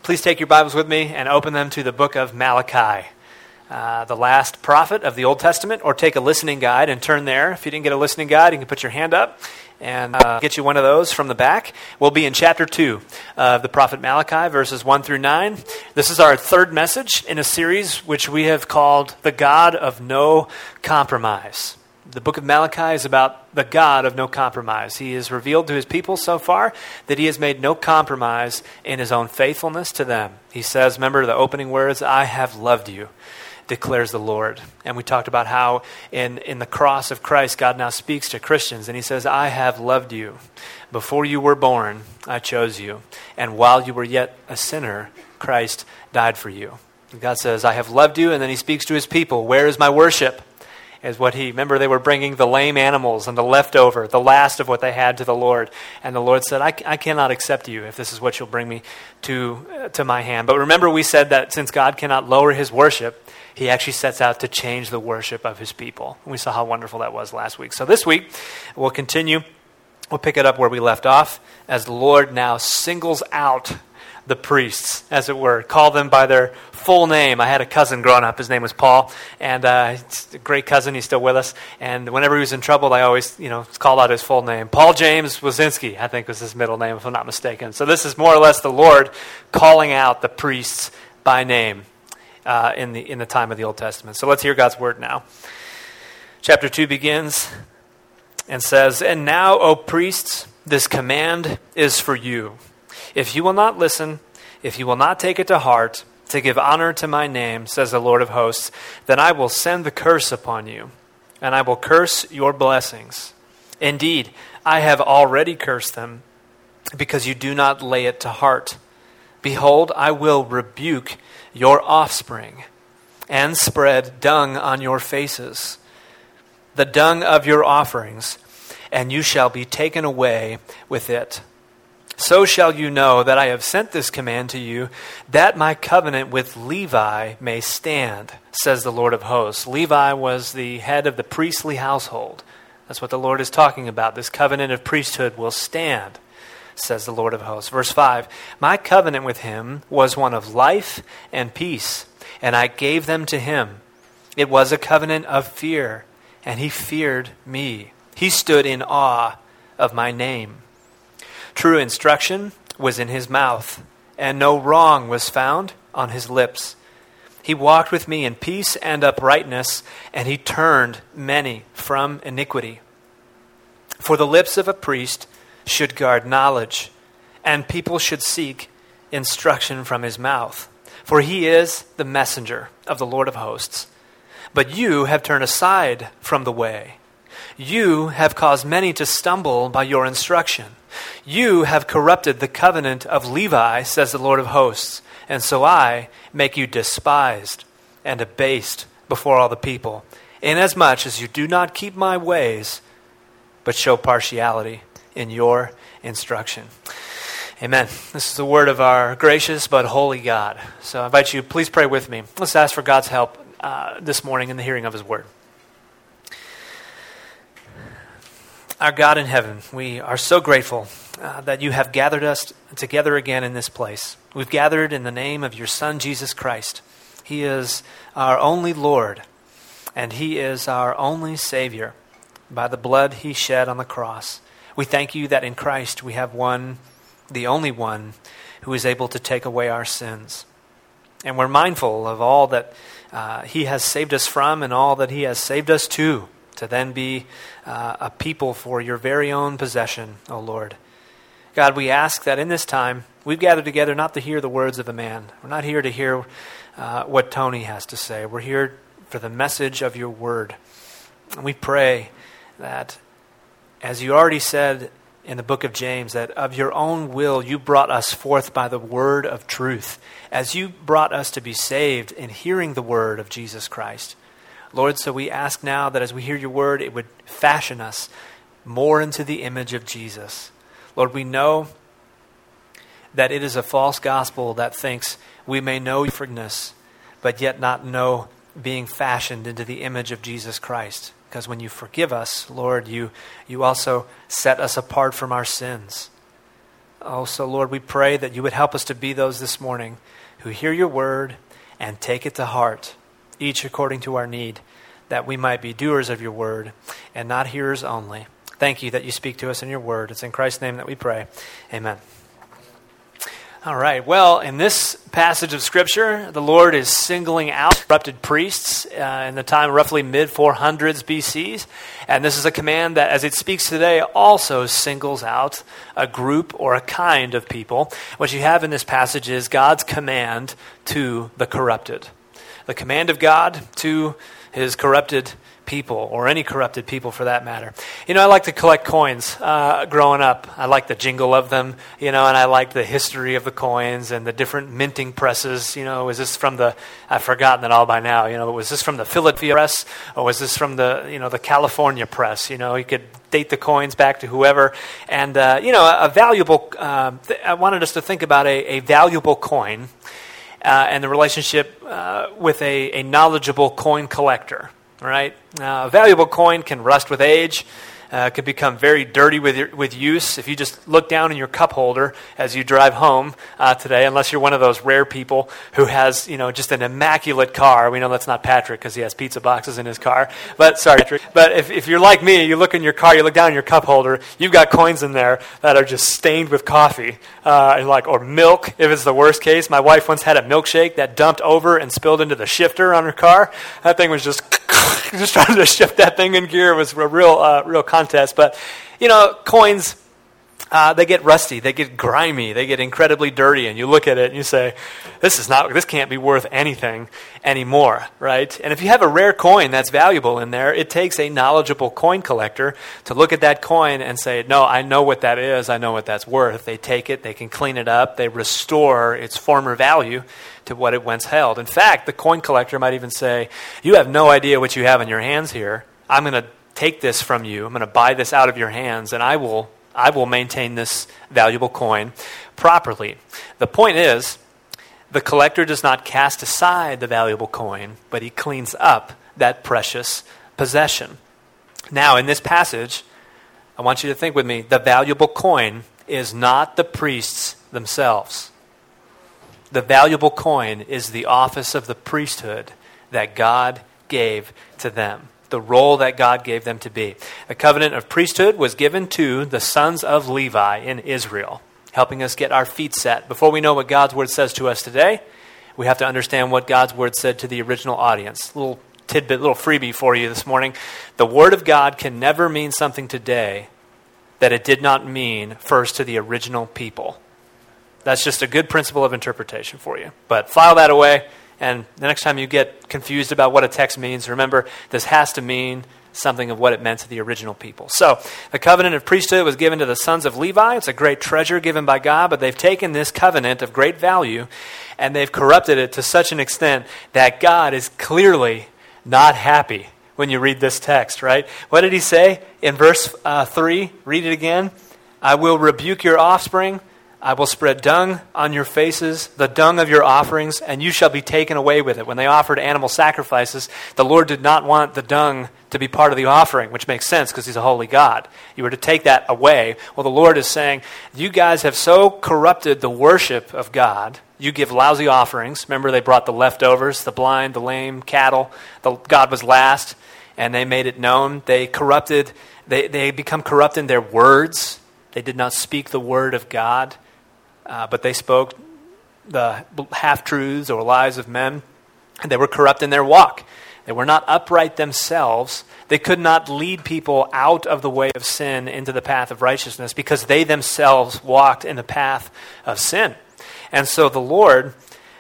Please take your Bibles with me and open them to the book of Malachi, the last prophet of the Old Testament, or take a listening guide and turn there. If you didn't get a listening guide, you can put your hand up and get you one of those from the back. We'll be in chapter 2 of the prophet Malachi, verses 1 through 9. This is our third message in a series which we have called The God of No Compromise. The book of Malachi is about the God of no compromise. He has revealed to his people so far that he has made no compromise in his own faithfulness to them. He says, remember the opening words, I have loved you, declares the Lord. And we talked about how in the cross of Christ, God now speaks to Christians, and he says, I have loved you. Before you were born, I chose you. And while you were yet a sinner, Christ died for you. And God says, I have loved you, and then he speaks to his people. Where is my worship? Is what remember they were bringing the lame animals and the leftover, the last of what they had to the Lord. And the Lord said, I cannot accept you if this is what you'll bring me to my hand. But remember we said that since God cannot lower his worship, he actually sets out to change the worship of his people. And we saw how wonderful that was last week. So this week, we'll continue. We'll pick it up where we left off as the Lord now singles out the priests, as it were, call them by their full name. I had a cousin growing up. His name was Paul, and he's a great cousin. He's still with us. And whenever he was in trouble, I always, called out his full name. Paul James Wazinski, I think was his middle name, if I'm not mistaken. So this is more or less the Lord calling out the priests by name in the time of the Old Testament. So let's hear God's word now. Chapter 2 begins and says, And now, O priests, this command is for you. If you will not listen, if you will not take it to heart, to give honor to my name, says the Lord of hosts, then I will send the curse upon you, and I will curse your blessings. Indeed, I have already cursed them, because you do not lay it to heart. Behold, I will rebuke your offspring, and spread dung on your faces, the dung of your offerings, and you shall be taken away with it. So shall you know that I have sent this command to you, that my covenant with Levi may stand, says the Lord of hosts. Levi was the head of the priestly household. That's what the Lord is talking about. This covenant of priesthood will stand, says the Lord of hosts. Verse 5, My covenant with him was one of life and peace, and I gave them to him. It was a covenant of fear, and he feared me. He stood in awe of my name. True instruction was in his mouth, and no wrong was found on his lips. He walked with me in peace and uprightness, and he turned many from iniquity. For the lips of a priest should guard knowledge, and people should seek instruction from his mouth. For he is the messenger of the Lord of hosts. But you have turned aside from the way. You have caused many to stumble by your instruction. You have corrupted the covenant of Levi, says the Lord of hosts, and so I make you despised and abased before all the people, inasmuch as you do not keep my ways, but show partiality in your instruction. Amen. This is the word of our gracious but holy God. So I invite you, please pray with me. Let's ask for God's help this morning in the hearing of his word. Our God in heaven, we are so grateful that you have gathered us together again in this place. We've gathered in the name of your Son, Jesus Christ. He is our only Lord, and he is our only Savior by the blood he shed on the cross. We thank you that in Christ we have one, the only one, who is able to take away our sins. And we're mindful of all that he has saved us from and all that he has saved us to then be a people for your very own possession, O Lord. God, we ask that in this time, we've gathered together not to hear the words of a man. We're not here to hear what Tony has to say. We're here for the message of your word. And we pray that, as you already said in the book of James, that of your own will you brought us forth by the word of truth, as you brought us to be saved in hearing the word of Jesus Christ. Lord, so we ask now that as we hear your word, it would fashion us more into the image of Jesus. Lord, we know that it is a false gospel that thinks we may know your forgiveness, but yet not know being fashioned into the image of Jesus Christ. Because when you forgive us, Lord, you also set us apart from our sins. Oh, so Lord, we pray that you would help us to be those this morning who hear your word and take it to heart, each according to our need, that we might be doers of your word and not hearers only. Thank you that you speak to us in your word. It's in Christ's name that we pray. Amen. All right. Well, in this passage of Scripture, the Lord is singling out corrupted priests in the time roughly mid-400s BC. And this is a command that, as it speaks today, also singles out a group or a kind of people. What you have in this passage is God's command to the corrupted. The command of God to his corrupted people, or any corrupted people for that matter. You know, I like to collect coins growing up. I like the jingle of them, you know, and I like the history of the coins and the different minting presses. You know, was this from I've forgotten it all by now, you know, was this from the Philadelphia press, or was this from the California press? You know, you could date the coins back to whoever. And, a valuable, I wanted us to think about a valuable coin and the relationship with a knowledgeable coin collector. Right? A valuable coin can rust with age, could become very dirty with use. If you just look down in your cup holder as you drive home today, unless you're one of those rare people who has, just an immaculate car. We know that's not Patrick because he has pizza boxes in his car. But sorry, Patrick. But if you're like me, you look in your car, you look down in your cup holder, you've got coins in there that are just stained with coffee, or milk. If it's the worst case, my wife once had a milkshake that dumped over and spilled into the shifter on her car. That thing was just trying to shift that thing in gear. It was a real contest. But, coins, they get rusty, they get grimy, they get incredibly dirty, and you look at it and you say, this can't be worth anything anymore, right? And if you have a rare coin that's valuable in there, it takes a knowledgeable coin collector to look at that coin and say, no, I know what that is, I know what that's worth. They take it, they can clean it up, they restore its former value to what it once held. In fact, the coin collector might even say, you have no idea what you have in your hands here. I'm going to take this from you. I'm going to buy this out of your hands, and I will maintain this valuable coin properly. The point is, the collector does not cast aside the valuable coin, but he cleans up that precious possession. Now, in this passage, I want you to think with me, the valuable coin is not the priests themselves. The valuable coin is the office of the priesthood that God gave to them, the role that God gave them to be. The covenant of priesthood was given to the sons of Levi in Israel, helping us get our feet set. Before we know what God's word says to us today, we have to understand what God's word said to the original audience. Little tidbit, little freebie for you this morning. The word of God can never mean something today that it did not mean first to the original people. That's just a good principle of interpretation for you. But file that away, and the next time you get confused about what a text means, remember, this has to mean something of what it meant to the original people. So, the covenant of priesthood was given to the sons of Levi. It's a great treasure given by God, but they've taken this covenant of great value, and they've corrupted it to such an extent that God is clearly not happy when you read this text, right? What did he say in verse 3? Read it again. I will rebuke your offspring. I will spread dung on your faces, the dung of your offerings, and you shall be taken away with it. When they offered animal sacrifices, the Lord did not want the dung to be part of the offering, which makes sense because he's a holy God. You were to take that away. Well, the Lord is saying, you guys have so corrupted the worship of God. You give lousy offerings. Remember, they brought the leftovers, the blind, the lame, cattle. God was last, and they made it known. They corrupted. They become corrupt in their words. They did not speak the word of God. But they spoke the half-truths or lies of men, and they were corrupt in their walk. They were not upright themselves. They could not lead people out of the way of sin into the path of righteousness because they themselves walked in the path of sin. And so the Lord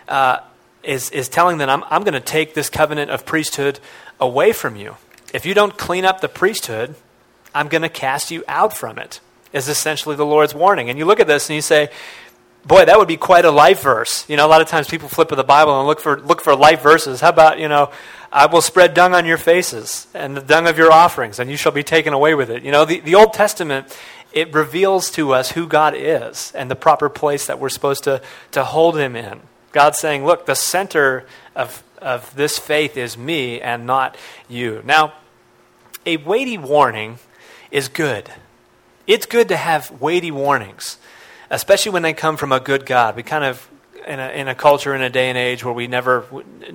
is telling them, I'm going to take this covenant of priesthood away from you. If you don't clean up the priesthood, I'm going to cast you out from it, is essentially the Lord's warning. And you look at this and you say, boy, that would be quite a life verse. A lot of times people flip to the Bible and look for life verses. How about, I will spread dung on your faces and the dung of your offerings, and you shall be taken away with it. The Old Testament, it reveals to us who God is and the proper place that we're supposed to hold him in. God's saying, look, the center of this faith is me and not you. Now, a weighty warning is good. It's good to have weighty warnings. especially when they come from a good God. We kind of, in a culture, in a day and age where we never,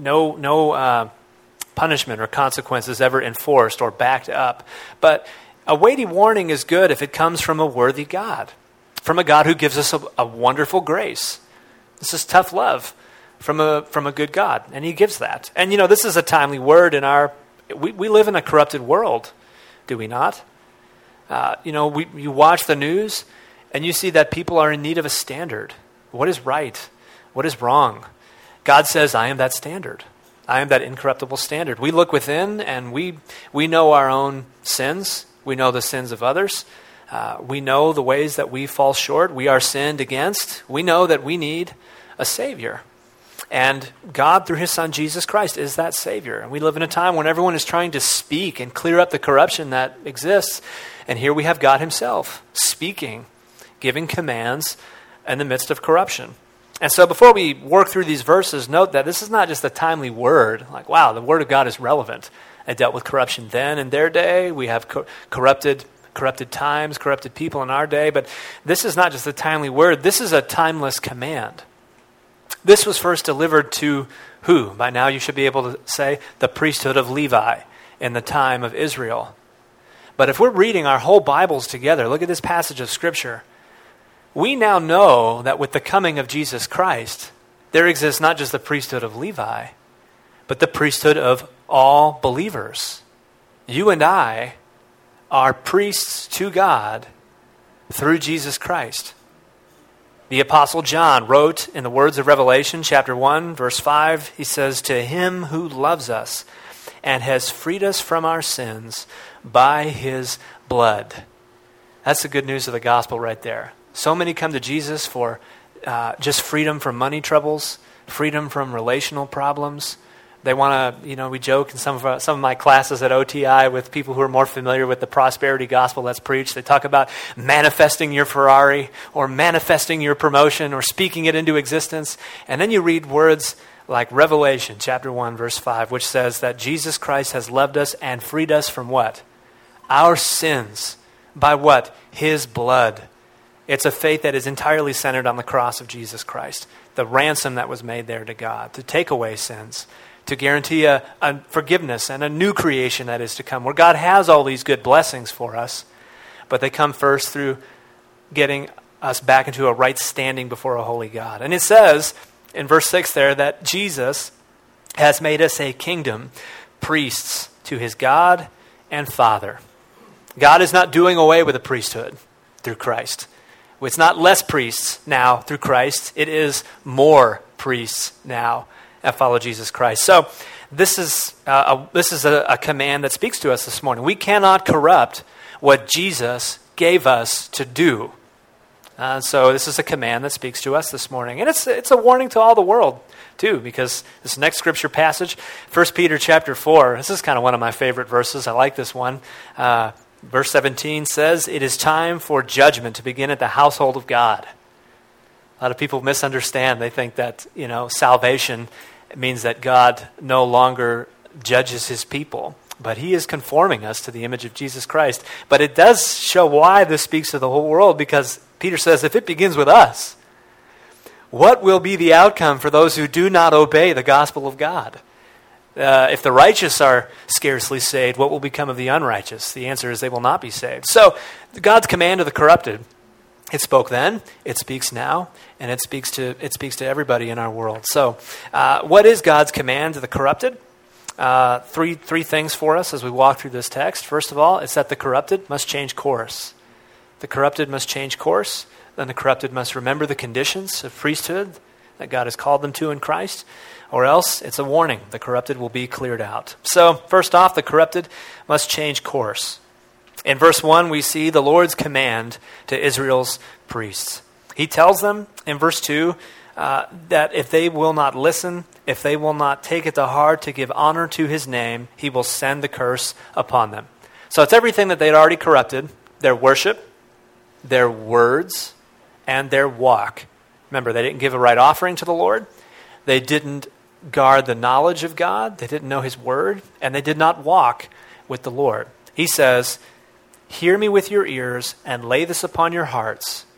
no punishment or consequences ever enforced or backed up. But a weighty warning is good if it comes from a worthy God, from a God who gives us a wonderful grace. This is tough love from a good God, and he gives that. And this is a timely word in we live in a corrupted world, do we not? You watch the news, and you see that people are in need of a standard. What is right? What is wrong? God says, I am that standard. I am that incorruptible standard. We look within, and we know our own sins. We know the sins of others. We know the ways that we fall short. We are sinned against. We know that we need a Savior. And God, through his Son, Jesus Christ, is that Savior. And we live in a time when everyone is trying to speak and clear up the corruption that exists. And here we have God himself speaking, giving commands in the midst of corruption. And so before we work through these verses, note that this is not just a timely word. Like, wow, the word of God is relevant. It dealt with corruption then in their day. We have corrupted times, corrupted people in our day. But this is not just a timely word. This is a timeless command. This was first delivered to who? By now you should be able to say the priesthood of Levi in the time of Israel. But if we're reading our whole Bibles together, look at this passage of Scripture. We now know that with the coming of Jesus Christ, there exists not just the priesthood of Levi, but the priesthood of all believers. You and I are priests to God through Jesus Christ. The Apostle John wrote in the words of Revelation, chapter 1, verse 5, he says, to him who loves us and has freed us from our sins by his blood. That's the good news of the gospel right there. So many come to Jesus for just freedom from money troubles, freedom from relational problems. They want to, we joke in some of my classes at OTI with people who are more familiar with the prosperity gospel that's preached. They talk about manifesting your Ferrari or manifesting your promotion or speaking it into existence. And then you read words like Revelation chapter 1, verse 5, which says that Jesus Christ has loved us and freed us from what? Our sins. By what? His blood. It's a faith that is entirely centered on the cross of Jesus Christ, the ransom that was made there to God, to take away sins, to guarantee a forgiveness and a new creation that is to come, where God has all these good blessings for us, but they come first through getting us back into a right standing before a holy God. And it says in verse 6 there that Jesus has made us a kingdom, priests to his God and Father. God is not doing away with the priesthood through Christ. It's not less priests now through Christ. It is more priests now that follow Jesus Christ. So this is a command that speaks to us this morning. We cannot corrupt what Jesus gave us to do. So this is a command that speaks to us this morning. And it's a warning to all the world, too, because this next scripture passage, 1 Peter chapter 4, this is kind of one of my favorite verses. I like this one. Verse 17 says, it is time for judgment to begin at the household of God. A lot of people misunderstand. They think that, salvation means that God no longer judges his people, but he is conforming us to the image of Jesus Christ. But it does show why this speaks to the whole world, because Peter says if it begins with us, what will be the outcome for those who do not obey the gospel of God? If the righteous are scarcely saved, what will become of the unrighteous? The answer is they will not be saved. So God's command to the corrupted, it spoke then, it speaks now, and it speaks to everybody in our world. So what is God's command to the corrupted? Three things for us as we walk through this text. First of all, it's that the corrupted must change course. The corrupted must change course. Then the corrupted must remember the conditions of priesthood that God has called them to in Christ, or else it's a warning. The corrupted will be cleared out. So first off, the corrupted must change course. In verse 1, we see the Lord's command to Israel's priests. He tells them in verse 2 that if they will not listen, if they will not take it to heart to give honor to his name, he will send the curse upon them. So it's everything that they'd already corrupted: their worship, their words, and their walk. Remember, they didn't give a right offering to the Lord. They didn't guard the knowledge of God. They didn't know his word. And they did not walk with the Lord. He says, hear me with your ears and lay this upon your hearts.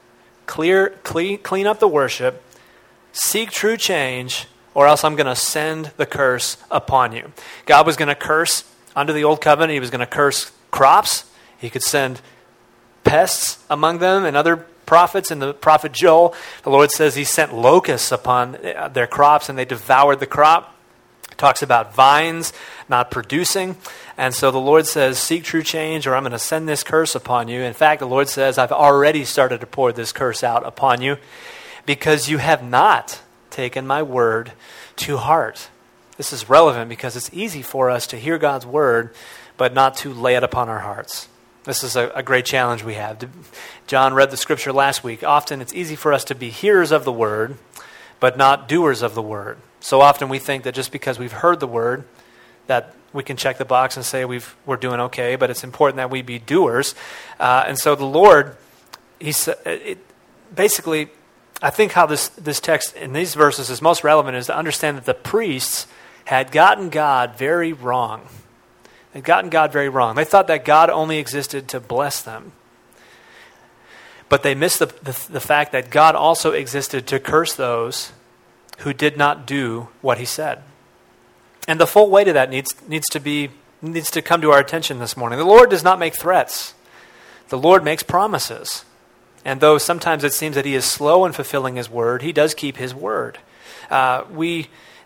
clean up the worship, seek true change, or else I'm going to send the curse upon you. God was going to curse under the old covenant. He was going to curse crops. He could send pests among them, and other prophets. In the prophet Joel, the Lord says he sent locusts upon their crops, and they devoured the crop. It talks about vines not producing. And so the Lord says, seek true change, or I'm going to send this curse upon you. In fact, the Lord says, I've already started to pour this curse out upon you because you have not taken my word to heart. This is relevant because it's easy for us to hear God's word, but not to lay it upon our hearts. This is a great challenge we have. John read the scripture last week. Often it's easy for us to be hearers of the word, but not doers of the word. So often we think that just because we've heard the word, that we can check the box and say we're doing okay, but it's important that we be doers. And so the Lord, basically, I think how this text in these verses is most relevant is to understand that the priests had gotten God very wrong. They'd gotten God very wrong. They thought that God only existed to bless them. But they missed the fact that God also existed to curse those who did not do what he said. And the full weight of that needs to come to our attention this morning. The Lord does not make threats. The Lord makes promises. And though sometimes it seems that he is slow in fulfilling his word, he does keep his word. The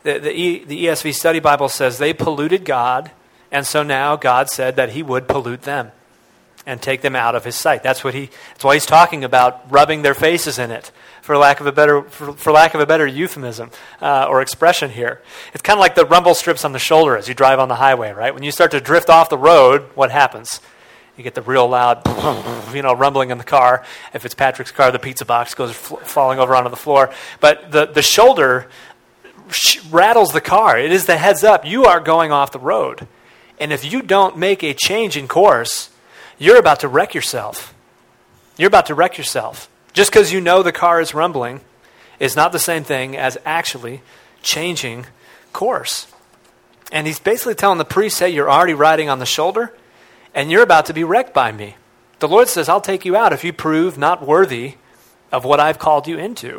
ESV Study Bible says they polluted God, and so now God said that he would pollute them and take them out of his sight. That's why he's talking about rubbing their faces in it, for lack of a better euphemism or expression here. It's kind of like the rumble strips on the shoulder as you drive on the highway, right? When you start to drift off the road, what happens? You get the real loud, rumbling in the car. If it's Patrick's car, the pizza box goes falling over onto the floor. But the shoulder rattles the car. It is the heads up. You are going off the road. And if you don't make a change in course, you're about to wreck yourself. You're about to wreck yourself. Just because you know the car is rumbling is not the same thing as actually changing course. And he's basically telling the priest, hey, you're already riding on the shoulder, and you're about to be wrecked by me. The Lord says, I'll take you out if you prove not worthy of what I've called you into.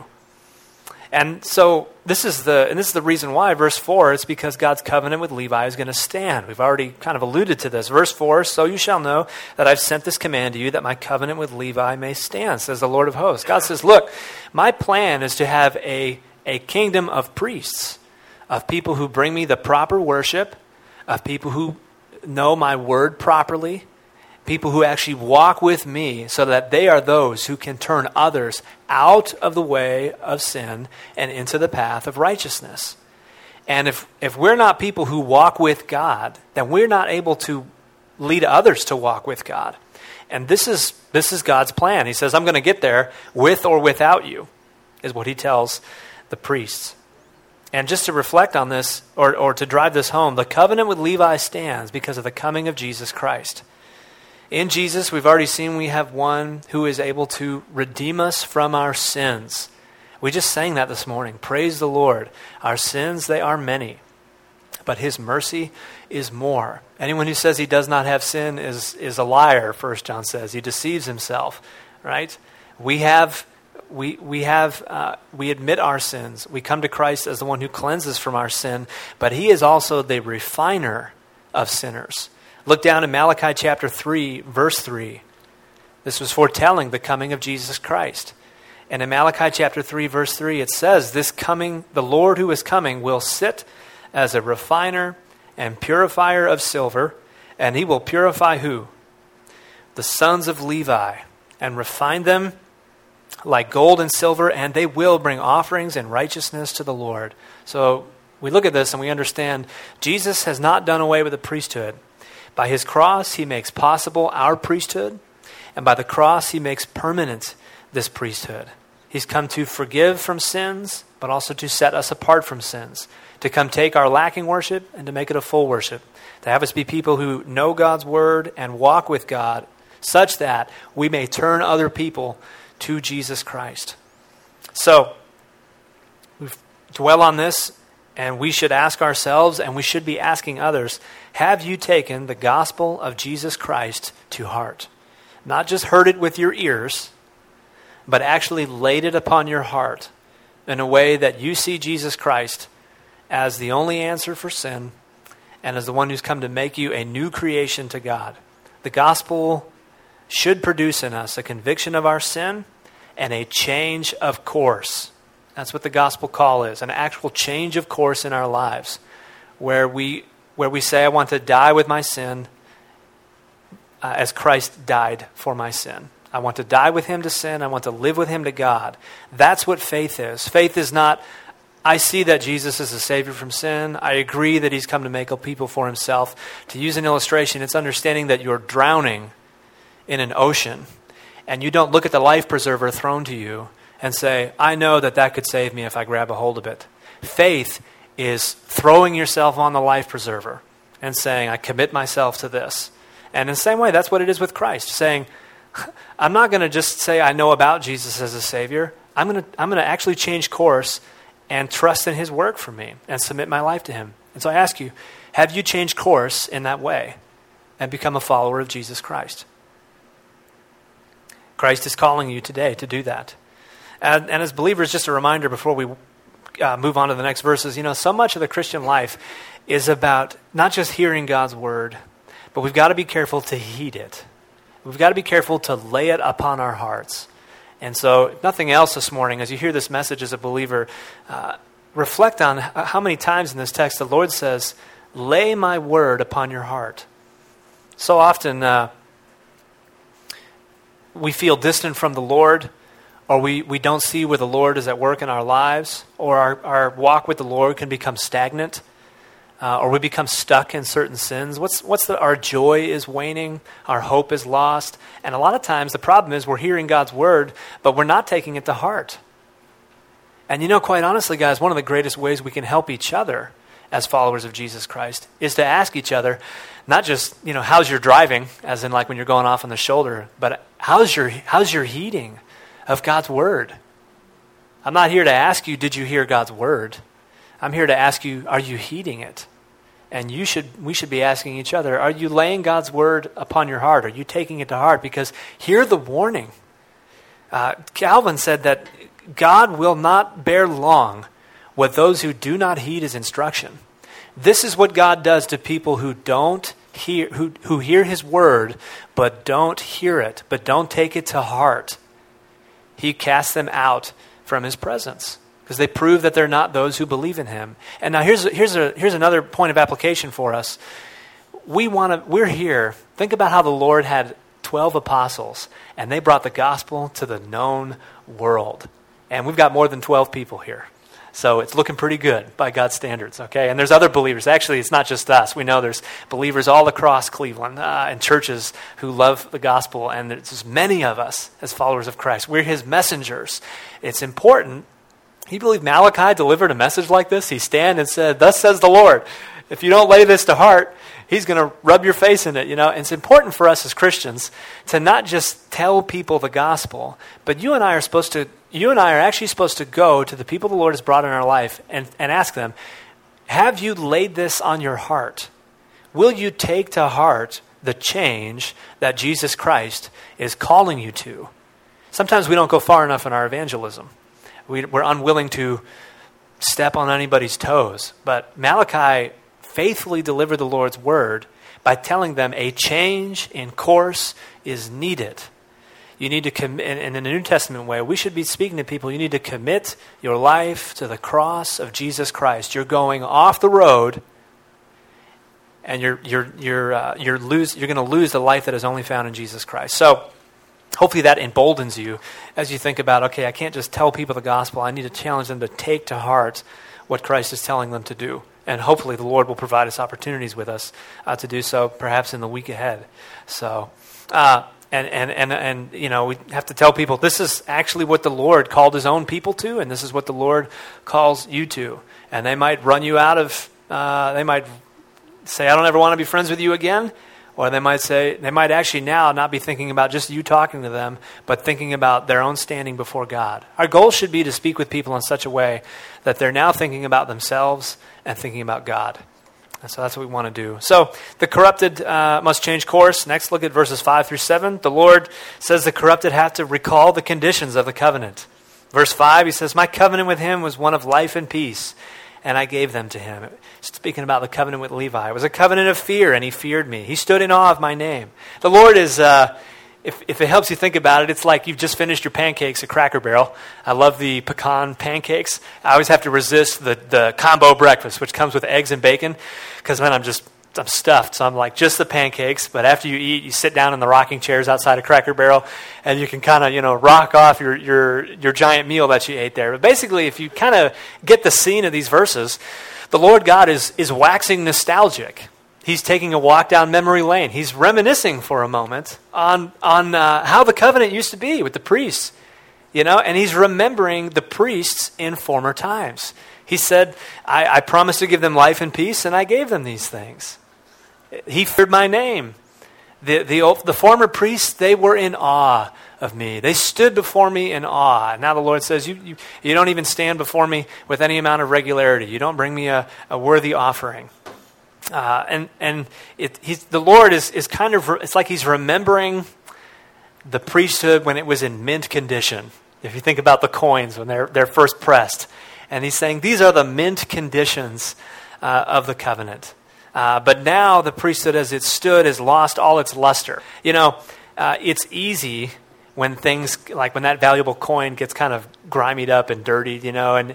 And so this is the reason why, verse 4, it's because God's covenant with Levi is going to stand. We've already kind of alluded to this. Verse 4, so you shall know that I've sent this command to you that my covenant with Levi may stand, says the Lord of hosts. God says, look, my plan is to have a kingdom of priests, of people who bring me the proper worship, of people who know my word properly, people who actually walk with me so that they are those who can turn others out of the way of sin and into the path of righteousness. And if we're not people who walk with God, then we're not able to lead others to walk with God. And this is God's plan. He says, I'm going to get there with or without you, is what he tells the priests. And just to reflect on this, or to drive this home, the covenant with Levi stands because of the coming of Jesus Christ. In Jesus, we've already seen we have one who is able to redeem us from our sins. We just sang that this morning. Praise the Lord. Our sins, they are many, but his mercy is more. Anyone who says he does not have sin is a liar, 1 John says. He deceives himself, right? We admit our sins. We come to Christ as the one who cleanses from our sin, but he is also the refiner of sinners. Look down in Malachi chapter 3, verse 3. This was foretelling the coming of Jesus Christ. And in Malachi chapter 3, verse 3, it says, the Lord who is coming will sit as a refiner and purifier of silver, and he will purify who? The sons of Levi, and refine them like gold and silver, and they will bring offerings in righteousness to the Lord. So we look at this and we understand Jesus has not done away with the priesthood. By his cross, he makes possible our priesthood, and by the cross, he makes permanent this priesthood. He's come to forgive from sins, but also to set us apart from sins, to come take our lacking worship and to make it a full worship, to have us be people who know God's word and walk with God such that we may turn other people to Jesus Christ. So, we dwell on this, and we should ask ourselves, and we should be asking others, have you taken the gospel of Jesus Christ to heart? Not just heard it with your ears, but actually laid it upon your heart in a way that you see Jesus Christ as the only answer for sin and as the one who's come to make you a new creation to God. The gospel should produce in us a conviction of our sin and a change of course. That's what the gospel call is, an actual change of course in our lives, where we say, I want to die with my sin as Christ died for my sin. I want to die with him to sin. I want to live with him to God. That's what faith is. Faith is not, I see that Jesus is a Savior from sin. I agree that he's come to make a people for himself. To use an illustration, it's understanding that you're drowning in an ocean, and you don't look at the life preserver thrown to you and say, I know that that could save me if I grab a hold of it. Faith is throwing yourself on the life preserver and saying, I commit myself to this. And in the same way, that's what it is with Christ, saying, I'm not going to just say I know about Jesus as a Savior. I'm going to actually change course and trust in his work for me and submit my life to him. And so I ask you, have you changed course in that way and become a follower of Jesus Christ? Christ is calling you today to do that. And as believers, just a reminder before we move on to the next verses, so much of the Christian life is about not just hearing God's word, but we've got to be careful to heed it. We've got to be careful to lay it upon our hearts. And so, if nothing else this morning, as you hear this message as a believer, reflect on how many times in this text the Lord says, lay my word upon your heart. So often, we feel distant from the Lord, or we don't see where the Lord is at work in our lives, or our walk with the Lord can become stagnant, or we become stuck in certain sins. Our joy is waning, our hope is lost, and a lot of times the problem is we're hearing God's word, but we're not taking it to heart. And quite honestly, guys, one of the greatest ways we can help each other as followers of Jesus Christ is to ask each other, not just, how's your driving, as in like when you're going off on the shoulder, but how's your heeding of God's word? I'm not here to ask you, did you hear God's word? I'm here to ask you, are you heeding it? And we should be asking each other, are you laying God's word upon your heart? Are you taking it to heart? Because hear the warning. Calvin said that God will not bear long with those who do not heed his instruction. This is what God does to people who don't hear, who hear his word, but don't hear it, but don't take it to heart. He casts them out from his presence, because they prove that they're not those who believe in him. And now here's another point of application for us. We're here. Think about how the Lord had 12 apostles, and they brought the gospel to the known world. And we've got more than 12 people here. So it's looking pretty good by God's standards, okay? And there's other believers. Actually, it's not just us. We know there's believers all across Cleveland and churches who love the gospel, and there's just many of us as followers of Christ. We're his messengers. It's important. You believe Malachi delivered a message like this? He stand and said, thus says the Lord. If you don't lay this to heart, he's going to rub your face in it, And it's important for us as Christians to not just tell people the gospel, but you and I are actually supposed to go to the people the Lord has brought in our life and ask them, have you laid this on your heart? Will you take to heart the change that Jesus Christ is calling you to? Sometimes we don't go far enough in our evangelism. We're unwilling to step on anybody's toes. But Malachi faithfully delivered the Lord's word by telling them a change in course is needed. You need to commit, in a New Testament way, we should be speaking to people, you need to commit your life to the cross of Jesus Christ. You're going off the road, and you're going to lose the life that is only found in Jesus Christ. So hopefully that emboldens you as you think about, okay, I can't just tell people the gospel. I need to challenge them to take to heart what Christ is telling them to do. And hopefully the Lord will provide us opportunities with us to do so, perhaps in the week ahead. So, and we have to tell people this is actually what the Lord called his own people to, and this is what the Lord calls you to. And they might run you out of, they might say, I don't ever want to be friends with you again. Or they might actually now not be thinking about just you talking to them, but thinking about their own standing before God. Our goal should be to speak with people in such a way that they're now thinking about themselves and thinking about God. And so that's what we want to do. So the corrupted must change course. Next, look at verses 5 through 7. The Lord says the corrupted have to recall the conditions of the covenant. Verse 5, he says, my covenant with him was one of life and peace, and I gave them to him. Speaking about the covenant with Levi. It was a covenant of fear, and he feared me. He stood in awe of my name. The Lord is... If it helps you think about it, it's like you've just finished your pancakes at Cracker Barrel. I love the pecan pancakes. I always have to resist the combo breakfast, which comes with eggs and bacon, because man, I'm stuffed. So I'm like, just the pancakes. But after you eat, you sit down in the rocking chairs outside of Cracker Barrel, and you can kind of, rock off your giant meal that you ate there. But basically, if you kind of get the scene of these verses, the Lord God is waxing nostalgic. He's taking a walk down memory lane. He's reminiscing for a moment on how the covenant used to be with the priests, and he's remembering the priests in former times. He said, I promised to give them life and peace, and I gave them these things. He feared my name. The former priests, they were in awe of me. They stood before me in awe. Now the Lord says, you don't even stand before me with any amount of regularity. You don't bring me a worthy offering. The Lord is kind of, it's like he's remembering the priesthood when it was in mint condition. If you think about the coins when they're first pressed. And he's saying these are the mint conditions of the covenant. But now the priesthood as it stood has lost all its luster. It's easy when things, like when that valuable coin gets kind of grimied up and dirtied, and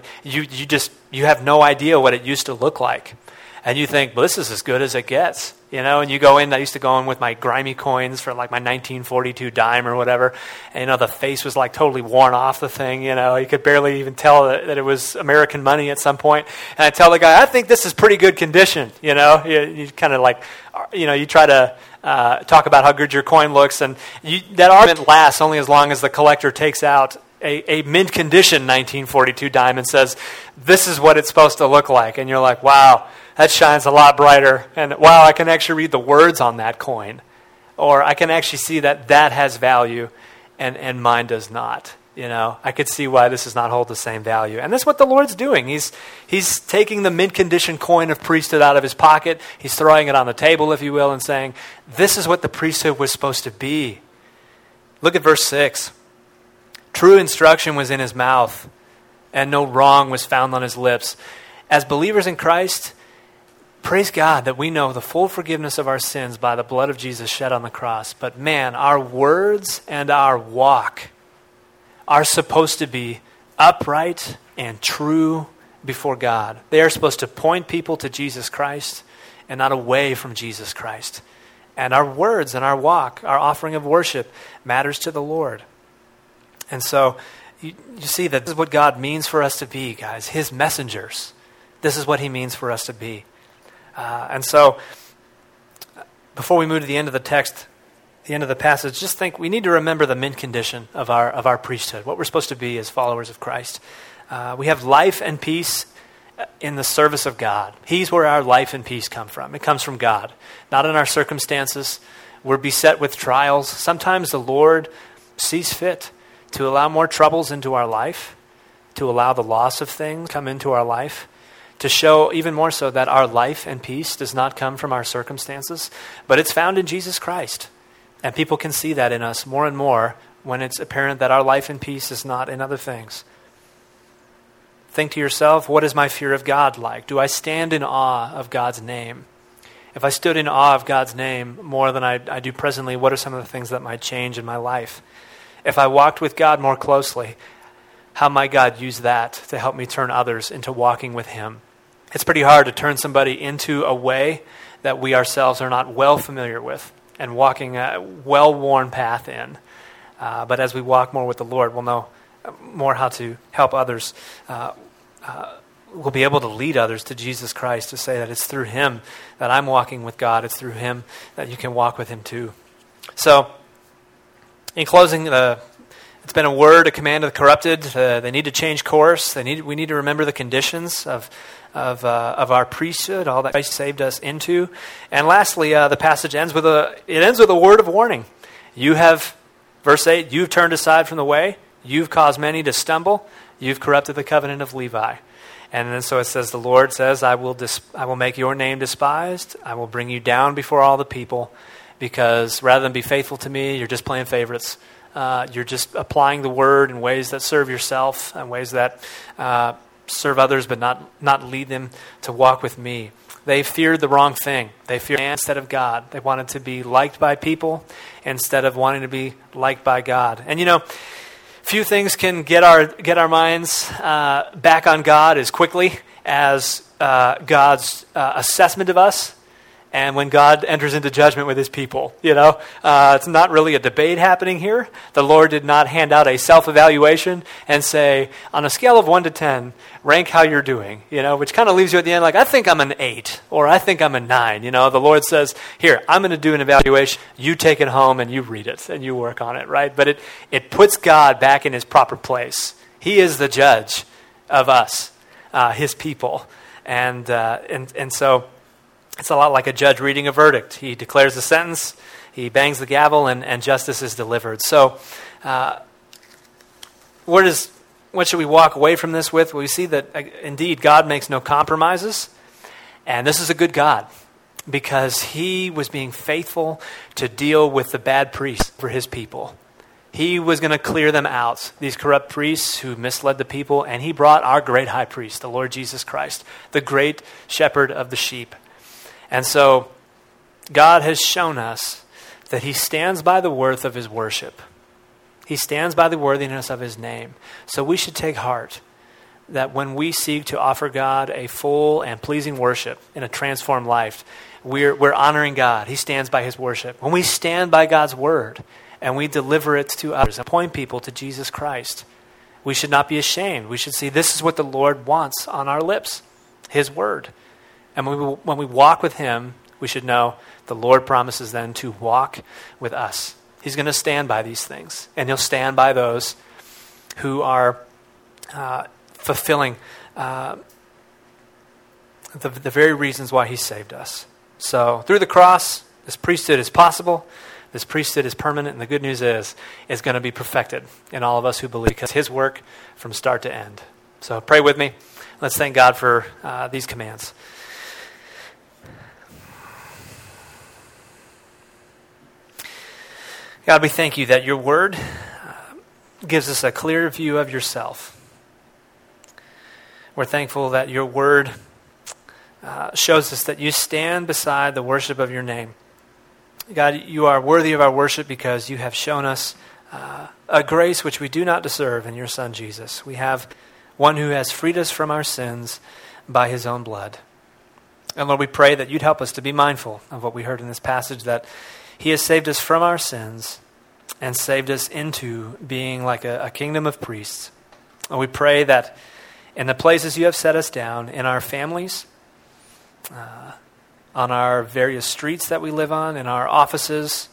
you have no idea what it used to look like. And you think, well, this is as good as it gets, and you go in, I used to go in with my grimy coins for like my 1942 dime or whatever, and the face was like totally worn off the thing, you could barely even tell that it was American money at some point. And I tell the guy, I think this is pretty good condition, you kind of like, you try to talk about how good your coin looks, and that argument lasts only as long as the collector takes out a mint condition 1942 dime and says, this is what it's supposed to look like. And you're like, wow, that shines a lot brighter. And wow, I can actually read the words on that coin. Or I can actually see that has value and mine does not. I could see why this does not hold the same value. And that's what the Lord's doing. He's taking the mint condition coin of priesthood out of his pocket. He's throwing it on the table, if you will, and saying, this is what the priesthood was supposed to be. Look at verse 6. True instruction was in his mouth, and no wrong was found on his lips. As believers in Christ, praise God that we know the full forgiveness of our sins by the blood of Jesus shed on the cross. But man, our words and our walk are supposed to be upright and true before God. They are supposed to point people to Jesus Christ and not away from Jesus Christ. And our words and our walk, our offering of worship, matters to the Lord. And so you see that this is what God means for us to be, guys, his messengers. This is what he means for us to be. And so before we move to the end of the text, the end of the passage, just think we need to remember the mint condition of our priesthood, what we're supposed to be as followers of Christ. We have life and peace in the service of God. He's where our life and peace come from. It comes from God, not in our circumstances. We're beset with trials. Sometimes the Lord sees fit to allow more troubles into our life, to allow the loss of things come into our life, to show even more so that our life and peace does not come from our circumstances, but it's found in Jesus Christ. And people can see that in us more and more when it's apparent that our life and peace is not in other things. Think to yourself, what is my fear of God like? Do I stand in awe of God's name? If I stood in awe of God's name more than I do presently, what are some of the things that might change in my life? If I walked with God more closely, how might God use that to help me turn others into walking with him? It's pretty hard to turn somebody into a way that we ourselves are not well familiar with and walking a well-worn path in. But as we walk more with the Lord, we'll know more how to help others. We'll be able to lead others to Jesus Christ, to say that it's through him that I'm walking with God. It's through him that you can walk with him too. So, in closing, it's been a word, a command of the corrupted. They need to change course. We need to remember the conditions of our priesthood, all that Christ saved us into. And lastly, the passage ends with a word of warning. Verse 8, you've turned aside from the way. You've caused many to stumble. You've corrupted the covenant of Levi. And then so it says, the Lord says, I will make your name despised. I will bring you down before all the people, because rather than be faithful to me, you're just playing favorites. You're just applying the word in ways that serve yourself and ways that serve others, but not lead them to walk with me. They feared the wrong thing. They feared man instead of God. They wanted to be liked by people instead of wanting to be liked by God. And few things can get our minds back on God as quickly as God's assessment of us, and when God enters into judgment with his people. It's not really a debate happening here. The Lord did not hand out a self-evaluation and say, on a scale of 1 to 10, rank how you're doing, which kind of leaves you at the end like, I think I'm an 8, or I think I'm a 9. The Lord says, here, I'm going to do an evaluation. You take it home and you read it and you work on it, right? But it puts God back in his proper place. He is the judge of us, his people. And so it's a lot like a judge reading a verdict. He declares the sentence, he bangs the gavel, and justice is delivered. So what should we walk away from this with? Well, we see that, indeed, God makes no compromises. And this is a good God, because he was being faithful to deal with the bad priests for his people. He was going to clear them out, these corrupt priests who misled the people, and he brought our great high priest, the Lord Jesus Christ, the great shepherd of the sheep. And so God has shown us that he stands by the worth of his worship. He stands by the worthiness of his name. So we should take heart that when we seek to offer God a full and pleasing worship in a transformed life, we're honoring God. He stands by his worship. When we stand by God's word and we deliver it to others and point people to Jesus Christ, we should not be ashamed. We should see this is what the Lord wants on our lips, his word. And when we walk with him, we should know the Lord promises then to walk with us. He's going to stand by these things, and he'll stand by those who are fulfilling the very reasons why he saved us. So through the cross, this priesthood is possible. This priesthood is permanent, and the good news is it's going to be perfected in all of us who believe, because his work from start to end. So pray with me. Let's thank God for these commands. God, we thank you that your word gives us a clear view of yourself. We're thankful that your word shows us that you stand beside the worship of your name. God, you are worthy of our worship because you have shown us a grace which we do not deserve in your Son, Jesus. We have one who has freed us from our sins by his own blood. And Lord, we pray that you'd help us to be mindful of what we heard in this passage, that he has saved us from our sins and saved us into being like a kingdom of priests. And we pray that in the places you have set us down, in our families, on our various streets that we live on, in our offices,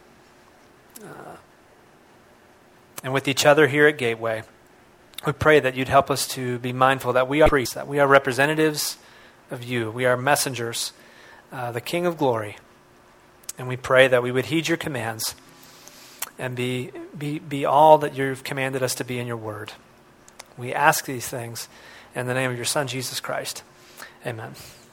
and with each other here at Gateway, we pray that you'd help us to be mindful that we are priests, that we are representatives of you. We are messengers, the King of glory. And we pray that we would heed your commands and be all that you've commanded us to be in your word. We ask these things in the name of your Son, Jesus Christ. Amen.